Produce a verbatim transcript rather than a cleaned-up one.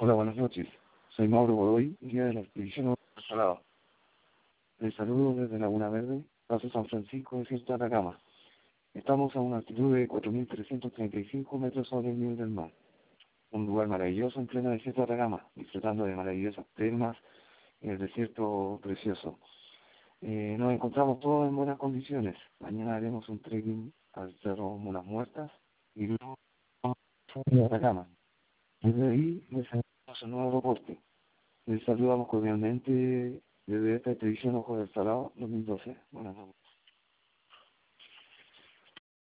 Hola, buenas noches. Soy Mauro Godoy, guía de la expedición Ojo del Salado. Les saludo desde Laguna Verde, Paso San Francisco, desierto de Atacama. Estamos a una altitud de cuatro mil trescientos treinta y cinco metros sobre el nivel del mar. Un lugar maravilloso en pleno desierto de Atacama, disfrutando de maravillosas termas en el desierto precioso. Eh, nos encontramos todos en buenas condiciones. Mañana haremos un trekking al Cerro Mulas Muertas y luego a Atacama. Desde ahí desarrollamos un nuevo reporte. Les saludamos cordialmente desde esta expedición Ojo del Salado dos mil doce. Buenas noches.